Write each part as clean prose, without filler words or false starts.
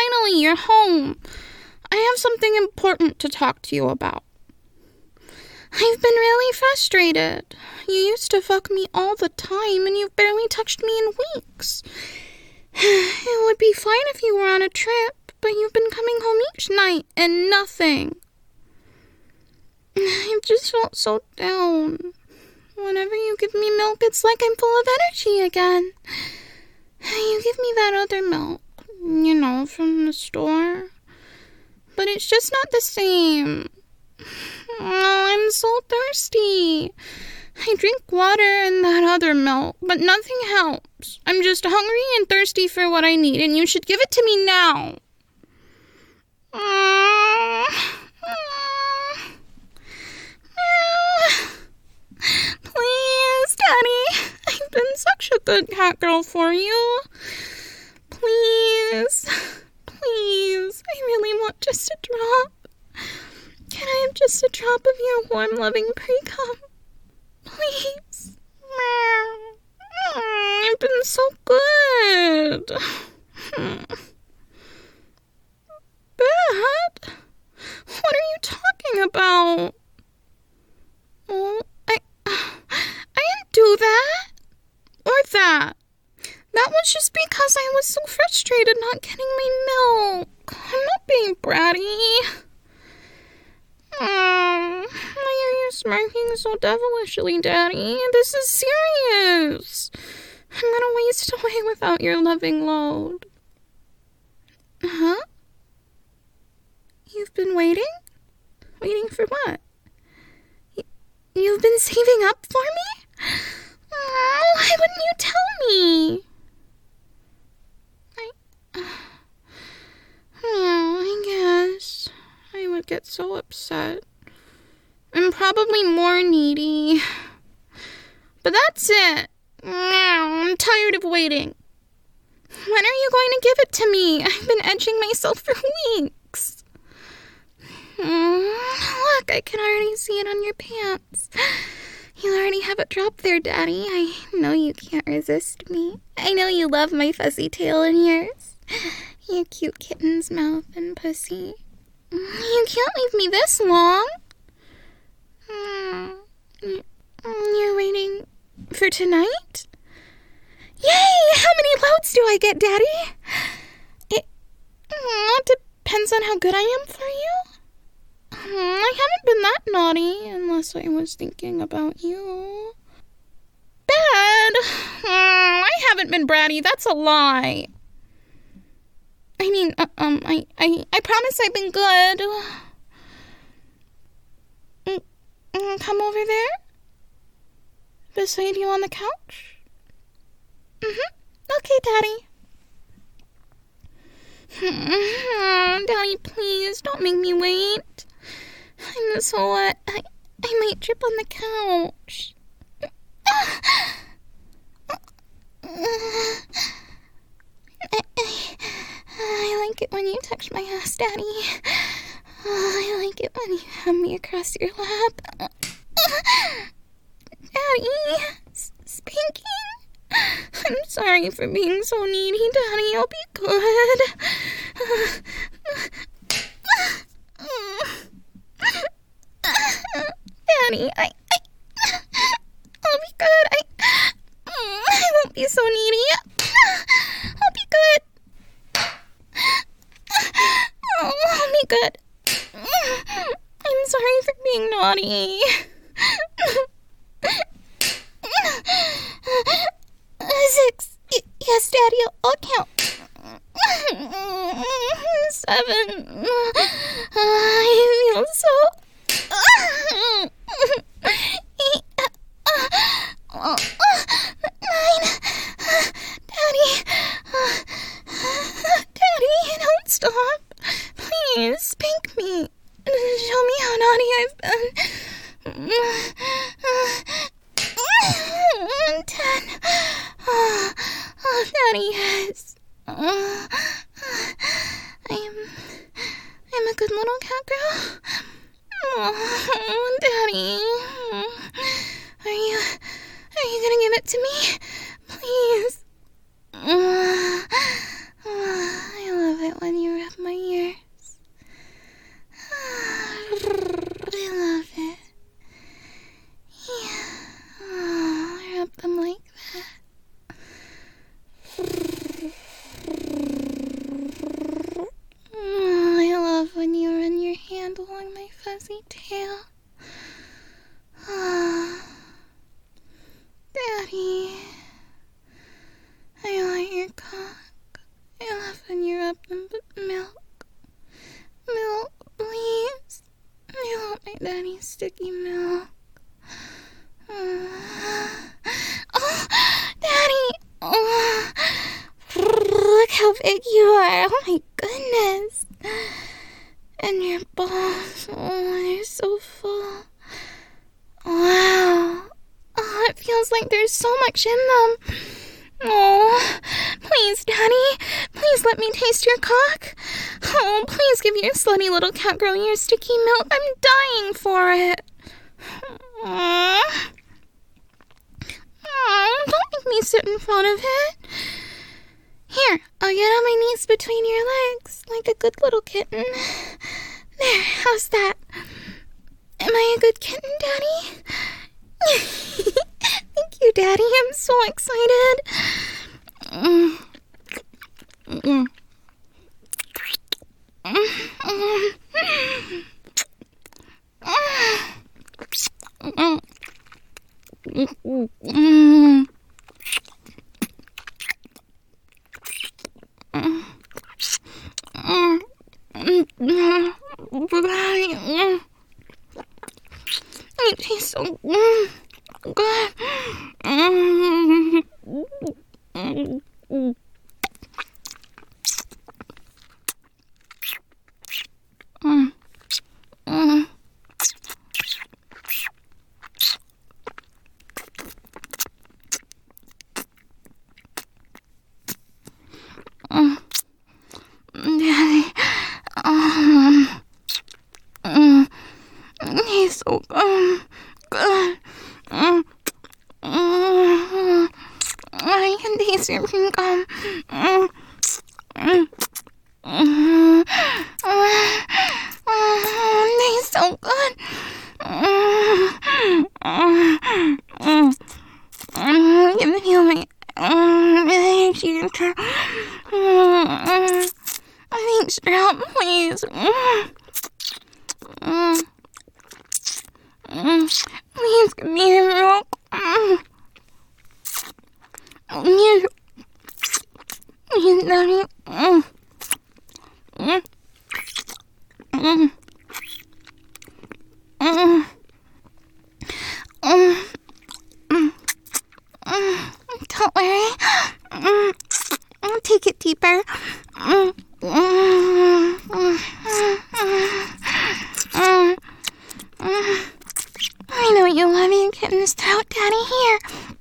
finally, you're home. I have something important to talk to you about. I've been really frustrated. You used to fuck me all the time, and you've barely touched me in weeks. It would be fine if you were on a trip, but you've been coming home each night, and nothing. I've just felt so down. Whenever you give me milk, it's like I'm full of energy again. You give me that other milk, from the store. But it's just not the same. Oh, I'm so thirsty. I drink water and that other milk, but nothing helps. I'm just hungry and thirsty for what I need, and you should give it to me now. Please, Daddy. I've been such a good cat girl for you. Please. Please. I really want just a drop. Can I have just a drop of your warm, loving pre-cum? Please. I've been so good. Bad? What are you talking about? Oh, I didn't do that. Or that. That was just because I was so frustrated not getting my milk. I'm not being bratty. Why are you smirking so devilishly, Daddy? This is serious. I'm gonna waste away without your loving load. Huh? You've been waiting? Waiting for what? You've been saving up for me? Oh, why wouldn't you tell me? I guess I would get so upset. I'm probably more needy. But that's it. I'm tired of waiting. When are you going to give it to me? I've been edging myself for weeks. Look, I can already see it on your pants. You already have it dropped there, Daddy. I know you can't resist me. I know you love my fuzzy tail and yours. Your cute kitten's mouth and pussy. You can't leave me this long. You're waiting for tonight? Yay! How many loads do I get, Daddy? It depends on how good I am for you. I haven't been that naughty unless I was thinking about you. Bad? I haven't been bratty. That's a lie. I mean, I promise I've been good. Come over there? Beside you on the couch? Okay, Daddy. Daddy, please, don't make me wait. I'm so wet. I might trip on the couch. I like it when you touch my ass, Daddy. I like it when you have me across your lap. Daddy, spanking. I'm sorry for being so needy, Daddy. I'll be good. Daddy, I'll be good. I won't be so needy. I'll be good. Oh, I'll be good. I'm sorry for being naughty. 6. Yes, Daddy, I'll count. 7. I feel so... 8. 9. Daddy. Daddy, don't stop. Please, spank me. Show me how naughty I've been. 10. Oh, Daddy, yes. I'm a good little cat girl. Oh, Daddy. Are you gonna give it to me? Please. I love it when you fuzzy tail. Ah, Daddy, I want your cock. I love when you rub them with milk. Milk, please. I want my daddy's sticky milk. Oh, Daddy! Oh, look how big you are. Oh my goodness. And your balls, oh, they're so full. Wow. Oh, it feels like there's so much in them. Oh, please, Daddy. Please let me taste your cock. Oh, please give your slutty little cat girl your sticky milk. I'm dying for it. Aww. Don't make me sit in front of it. Here, I'll get on my knees between your legs, like a good little kitten. There, how's that? Am I a good kitten, Daddy? Thank you, Daddy. I'm so excited. It tastes so good. Daddy, he's so good. I can taste your pink gum. He's so good. Give me my teacher. Thanks, Sprout, please. Please give me your milk. Please, Daddy. Don't worry. I'll take it deeper. I know you love your kitten's throat, Daddy. Here.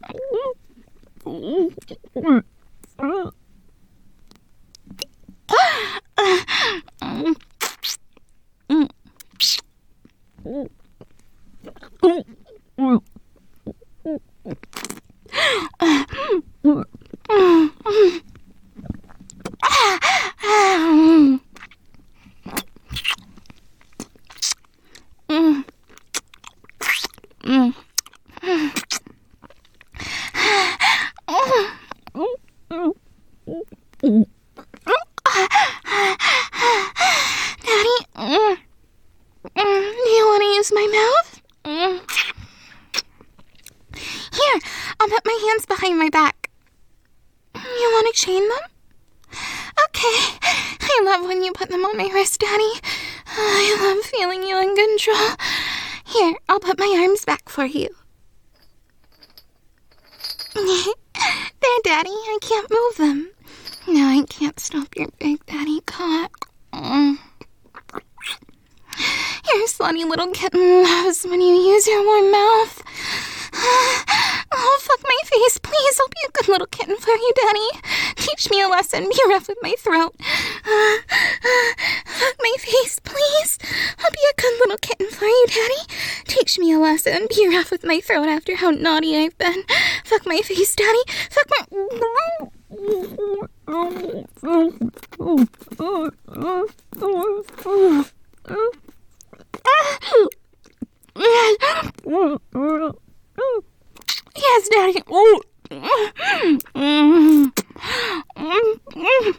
Daddy, do you want to use my mouth? Here, I'll put my hands behind my back. You want to chain them? Okay. I love when you put them on my wrist, Daddy. I love feeling you in control. Here, I'll put my arms back for you. There, Daddy, I can't move them. No, I can't stop your big daddy cock. Your slutty little kitten loves when you use your warm mouth. Oh, fuck my face, please. I'll be a good little kitten for you, Daddy. Teach me a lesson. Be rough with my throat. Fuck my face, please. I'll be a good little kitten for you, Daddy. Teach me a lesson. Be rough with my throat after how naughty I've been. Fuck my face, Daddy. Fuck my... Yes, Daddy.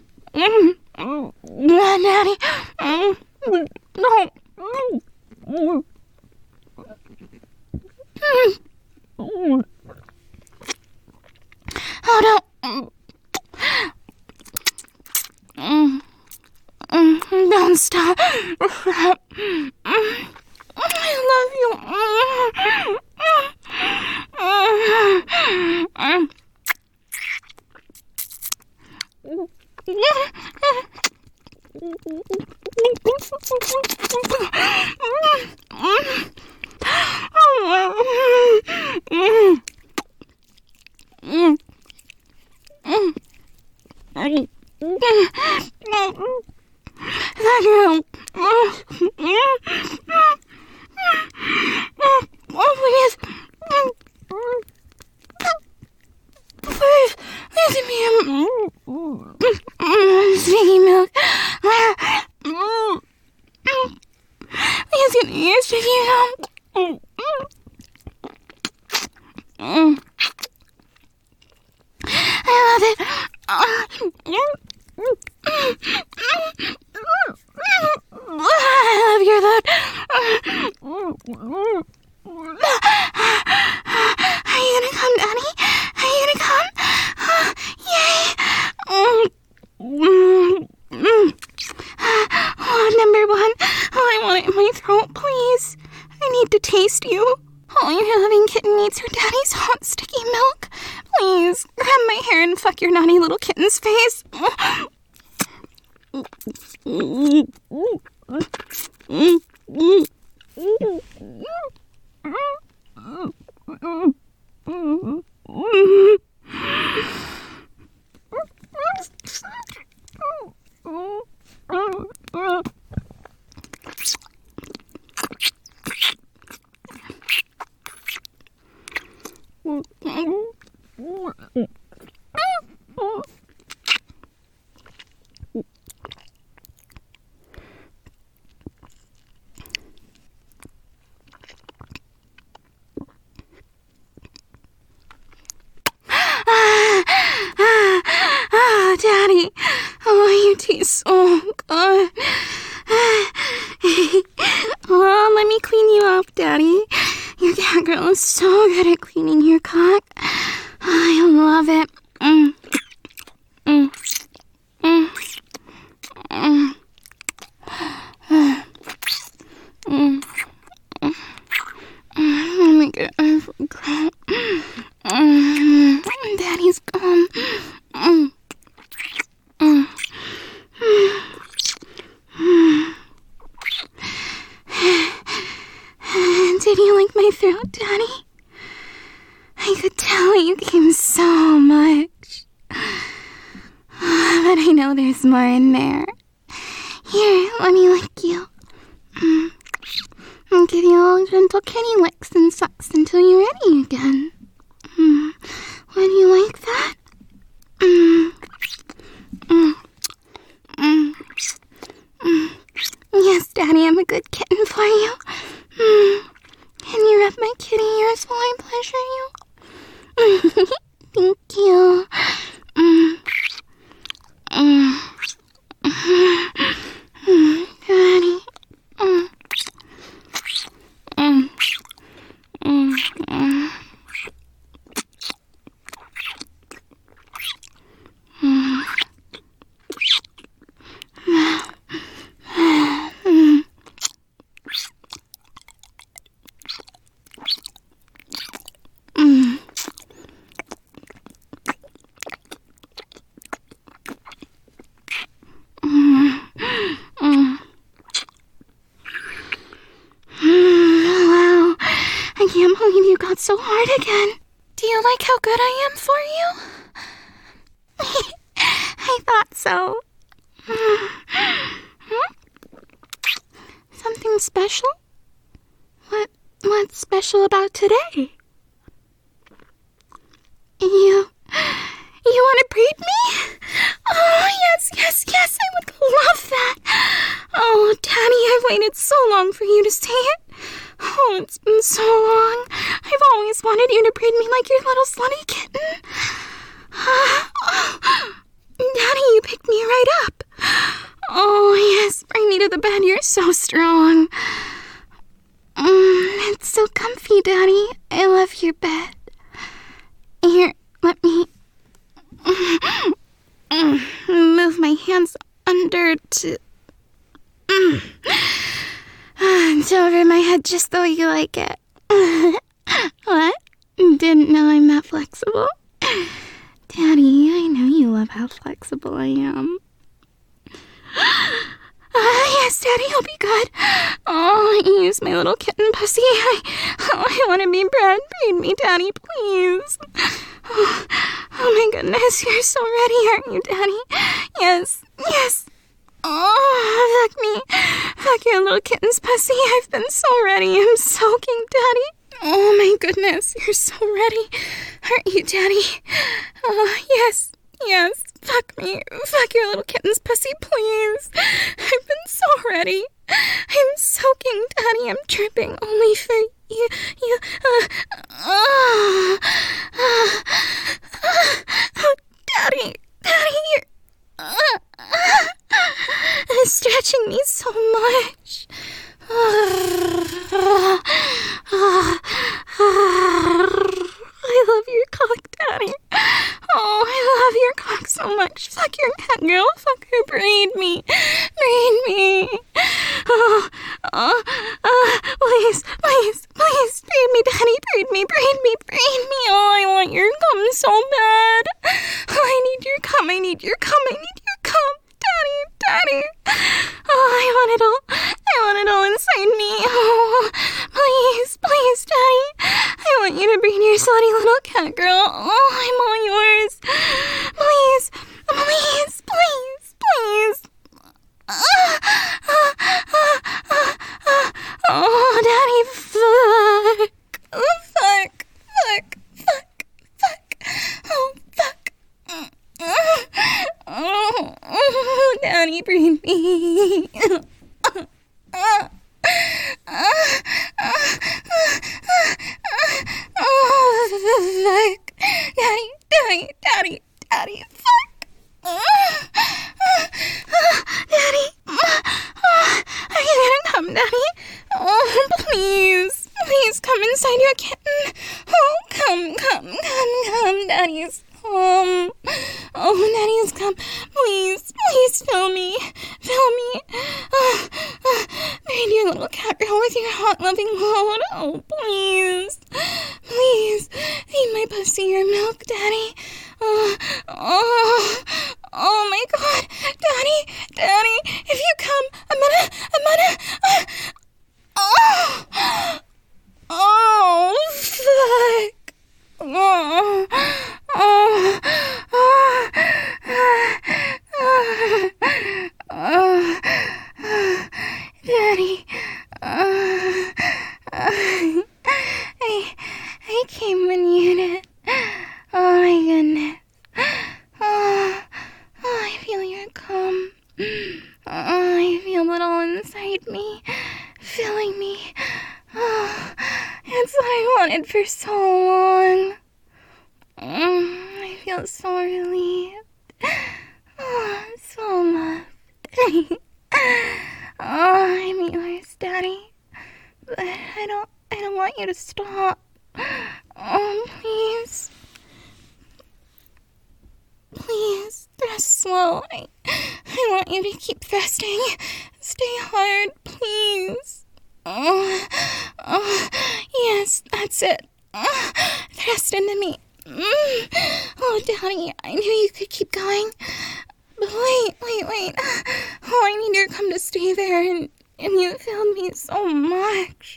Daddy. No. Don't stop. I love you. Please, give me sticky milk. Please give me your sticky milk. I love it. I love your load. Are you gonna come, Daddy? Are you gonna come? Yay! Number one. I want it in my throat, please. I need to taste you. Your loving kitten needs her daddy's hot, sticky milk. Please, grab my hair and fuck your naughty little kitten's face. Daddy, you taste so good. Let me clean you up, Daddy. Your cat girl is so good at cleaning your cock. I love it. Let me get over crap. Daddy's gone. Did you like my throat, Daddy? I could tell you came so much. But I know there's more in there. Here, let me lick you. I'll give you all gentle kitty licks and sucks until you're ready again. Would you like that? Yes, Daddy, I'm a good kitten for you. Can you rub my kitty ears while I pleasure you? Thank you. Daddy. I can't believe you got so hard again. Do you like how good I am for you? I thought so. Something special? What's special about today? You want to breed me? Oh, yes, I would love that. Oh, Daddy, I've waited so long for you to say it. Oh, it's been so long. I've always wanted you to breed me like your little slutty kitten. Daddy, you picked me right up. Oh, yes, bring me to the bed. You're so strong. It's so comfy, Daddy. I love your bed. Here, let me move my hands under to It's over my head just the way you like it. What? Didn't know I'm that flexible? Daddy, I know you love how flexible I am. Yes, Daddy, I'll be good. Oh, use my little kitten pussy. I want to be bred. Breed me, Daddy, please. Oh my goodness, you're so ready, aren't you, Daddy? Yes. Oh, fuck me. Fuck your little kitten's pussy. I've been so ready. I'm soaking, Daddy. Oh my goodness, you're so ready. Aren't you, Daddy? Oh, yes. Fuck me. Fuck your little kitten's pussy, please. I've been so ready. I'm soaking, Daddy. I'm dripping only for you. Daddy, you're stretching me so much. I love your cock, Daddy. Oh, I love your cock so much. Fuck your cat, girl. Fuck her. Breed me. Please. Breed me, Daddy. Breed me. Oh, I want your cum so bad. Oh, I need your cum. Daddy. Oh, I want it all inside me. Oh, please, Daddy. I want you to breed your slutty little cat, girl. Oh, I'm all yours. Please. Oh, Daddy, fuck. Oh, fuck. Oh, Daddy, breed me. Oh, fuck. Daddy, fuck. Daddy. Are you gonna come, Daddy? Oh, please, come inside your kitten. Oh, come, Daddy's come. Oh, Daddy's come. Please, fill me. Breed your little cat girl with your hot, loving load. Oh, please, feed my pussy your milk, Daddy. Oh my God, Daddy, if you come, I'm gonna, fuck. Daddy, I came when you did. Oh my goodness. Oh, I feel your cum. Oh, I feel it all inside me, filling me. Oh, it's what I wanted for so long. I feel so relieved. Oh, I'm so loved. Oh, I'm yours, Daddy. But I don't want you to stop. Oh, please. Please, thrust slow. I want you to keep thrusting. Stay hard, please. Oh, yes, that's it. Thrust into me. Oh, Daddy, I knew you could keep going. But wait. Oh, I need your cum to stay there, and you filled me so much.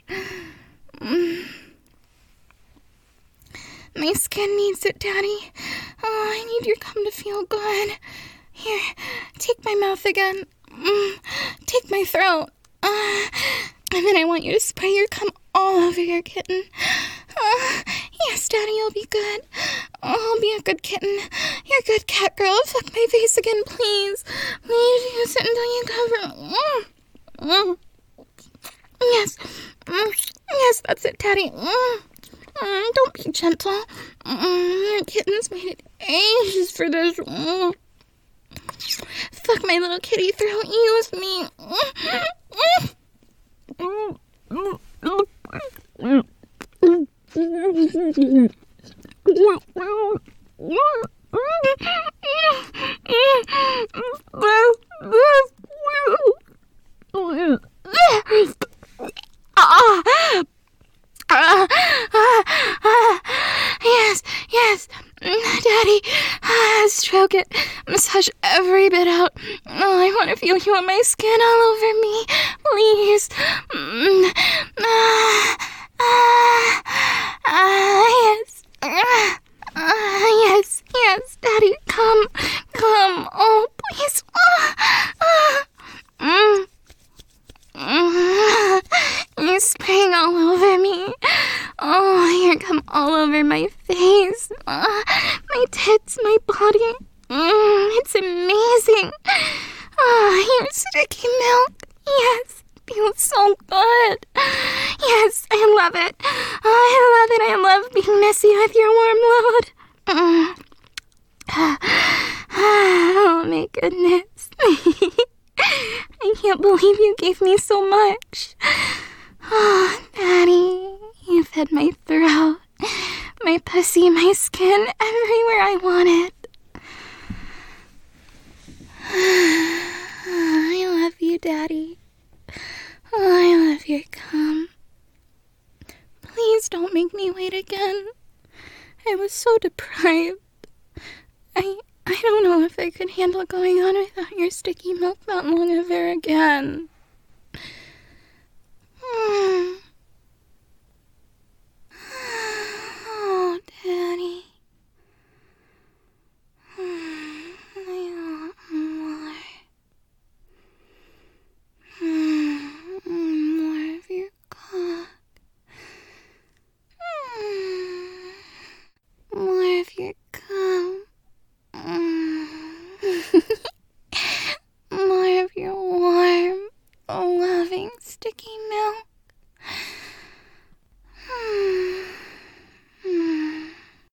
My skin needs it, Daddy. Oh, I need your cum to feel good. Here, take my mouth again. Take my throat. And then I want you to spray your cum all over your kitten. Yes, Daddy, you'll be good. I'll be a good kitten. You're a good cat girl. Fuck my face again, please. Please use it until you cover. Yes, that's it, Daddy. Don't be gentle. Your kitten's waited ages for this. Fuck my little kitty throat. Use me. want to feel you on my skin all over me. Please. Yes. Yes, Daddy, come. Oh, please. You're spraying all over me. Oh, here, come all over my face, my tits, my body. It's amazing. Your sticky milk. Yes, feels so good. Yes, I love it. I love being messy with your warm load. Oh my goodness. I can't believe you gave me so much. Oh, Daddy, you fed my throat, my pussy, my skin, everywhere I wanted. I love you, Daddy. I love your cum. Please don't make me wait again. I was so deprived. I don't know if I could handle going on without your sticky milk that long ever again.